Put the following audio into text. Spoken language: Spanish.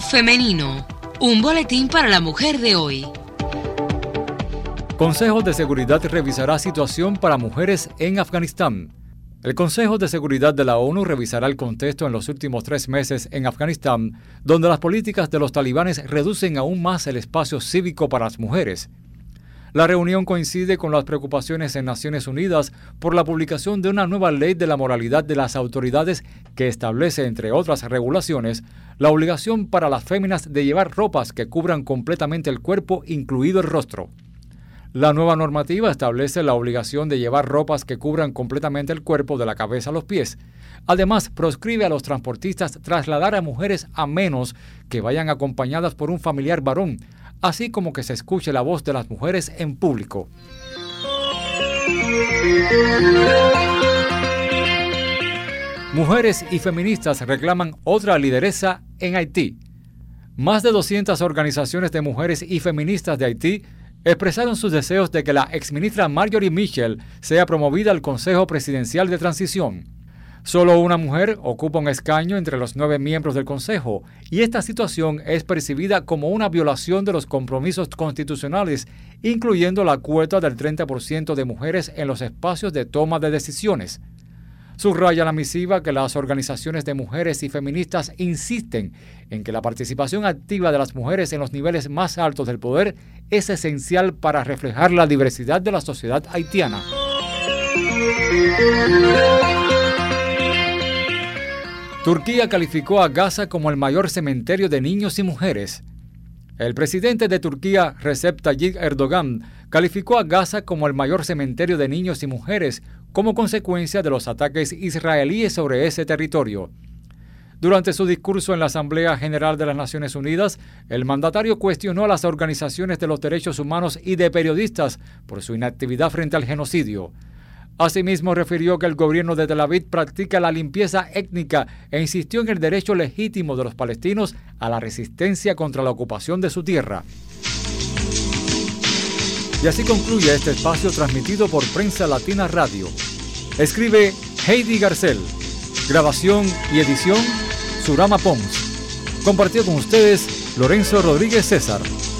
Femenino, un boletín para la mujer de hoy. Consejo de Seguridad revisará situación para mujeres en Afganistán. El Consejo de Seguridad de la ONU revisará el contexto en los últimos 3 meses en Afganistán, donde las políticas de los talibanes reducen aún más el espacio cívico para las mujeres. La reunión coincide con las preocupaciones en Naciones Unidas por la publicación de una nueva ley de la moralidad de las autoridades que establece, entre otras regulaciones, la obligación para las féminas de llevar ropas que cubran completamente el cuerpo, incluido el rostro. La nueva normativa establece la obligación de llevar ropas que cubran completamente el cuerpo de la cabeza a los pies. Además, proscribe a los transportistas trasladar a mujeres a menos que vayan acompañadas por un familiar varón, así como que se escuche la voz de las mujeres en público. Mujeres y feministas reclaman otra lideresa en Haití. Más de 200 organizaciones de mujeres y feministas de Haití expresaron sus deseos de que la exministra Marjorie Michel sea promovida al Consejo Presidencial de Transición. Solo una mujer ocupa un escaño entre los 9 miembros del Consejo, y esta situación es percibida como una violación de los compromisos constitucionales, incluyendo la cuota del 30% de mujeres en los espacios de toma de decisiones. Subraya la misiva que las organizaciones de mujeres y feministas insisten en que la participación activa de las mujeres en los niveles más altos del poder es esencial para reflejar la diversidad de la sociedad haitiana. Turquía calificó a Gaza como el mayor cementerio de niños y mujeres. El presidente de Turquía, Recep Tayyip Erdogan, calificó a Gaza como el mayor cementerio de niños y mujeres como consecuencia de los ataques israelíes sobre ese territorio. Durante su discurso en la Asamblea General de las Naciones Unidas, el mandatario cuestionó a las organizaciones de los derechos humanos y de periodistas por su inactividad frente al genocidio. Asimismo, refirió que el gobierno de Tel Aviv practica la limpieza étnica e insistió en el derecho legítimo de los palestinos a la resistencia contra la ocupación de su tierra. Y así concluye este espacio transmitido por Prensa Latina Radio. Escribe Heidi Garcel. Grabación y edición, Surama Pons. Compartió con ustedes Lorenzo Rodríguez César.